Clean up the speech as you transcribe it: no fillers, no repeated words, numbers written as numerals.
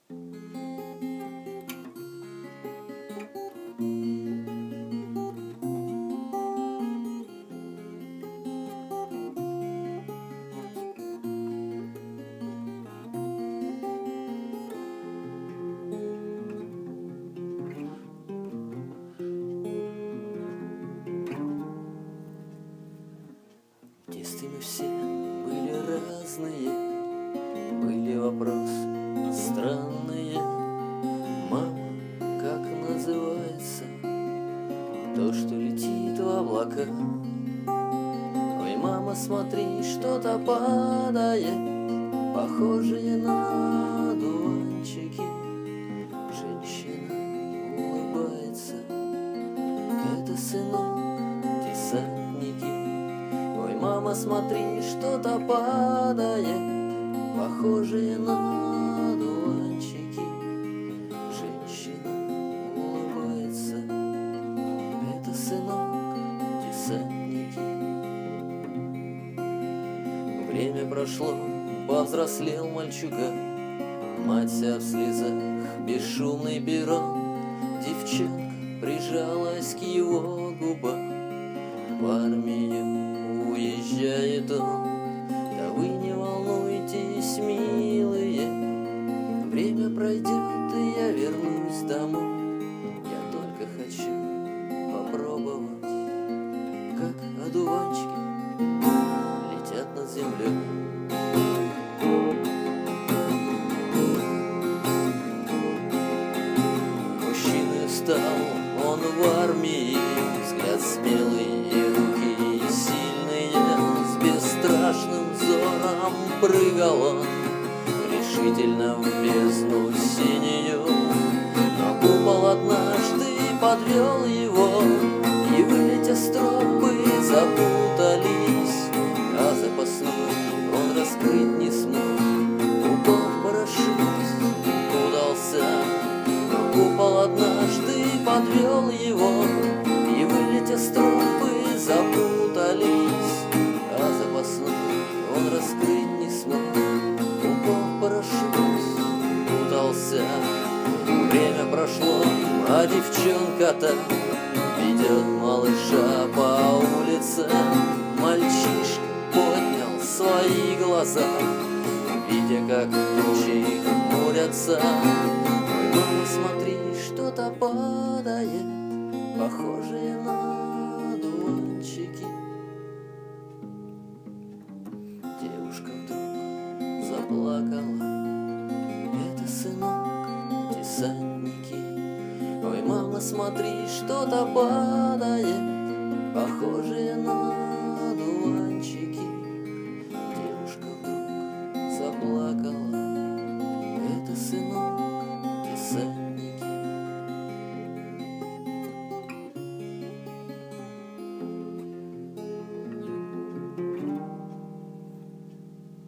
В детстве мы все были разные, были вопросы странные. Мама, как называется то, что летит в облака? Ой, мама, смотри, что-то падает, похожее на дуванчики. Женщина улыбается, это, сынок, десантники. Ой, мама, смотри, что-то падает, похожее на дуванчики. Женщина улыбается, это, сынок, десантники. Время прошло, повзрослел мальчуга, мать вся в слезах, бесшумный перрон. Девчонка прижалась к его губам, в армию уезжает он. Да вы не волнуйтесь, милые, время пройдет, и я вернусь домой. Я только хочу попробовать, как одуванчики летят над землей. Мужчиной стал он в армии, взгляд смелый, руки сильные, с бесстрашным взором прыгал он решительно в бездну синюю. Но купол однажды подвел его, и в эти стропы запутались, а запасной он раскрыть не смог. Упал в парашют, удался, но купол однажды подвел его, и в эти стропы запутались, а запасной он раскрыть не смог. Упал в парашют, удался. Время прошло, а девчонка-то ведет малыша по улице. Мальчишка поднял свои глаза, видя, как тучи хмурятся. Ой, мама, смотри, что-то падает, похожее на дуванчики. Девушка вдруг заплакала, это, сынок, десантники. Ой, мама, смотри, что-то падает, похожее на дуванчики. Девушка вдруг заплакала, это, сынок, десантники.